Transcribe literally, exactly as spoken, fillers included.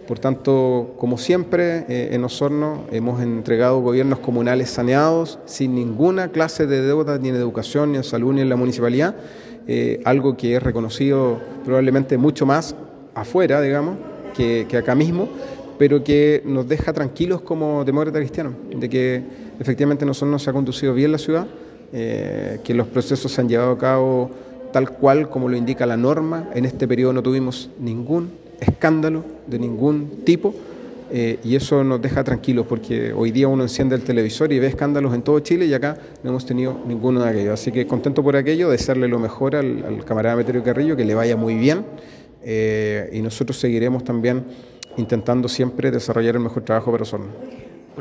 Por tanto, como siempre, eh, en Osorno hemos entregado gobiernos comunales saneados, sin ninguna clase de deuda ni en educación, ni en salud, ni en la municipalidad, eh, algo que es reconocido probablemente mucho más afuera, digamos, que, que acá mismo, pero que nos deja tranquilos como demócratas cristianos, de que efectivamente en Osorno se ha conducido bien la ciudad, eh, que los procesos se han llevado a cabo tal cual como lo indica la norma. En este periodo no tuvimos ningún escándalo de ningún tipo, eh, y eso nos deja tranquilos porque hoy día uno enciende el televisor y ve escándalos en todo Chile y acá no hemos tenido ninguno de aquellos. Así que contento por aquello, desearle lo mejor al, al camarada Meterio Carrillo, que le vaya muy bien, eh, y nosotros seguiremos también intentando siempre desarrollar el mejor trabajo para Osorno.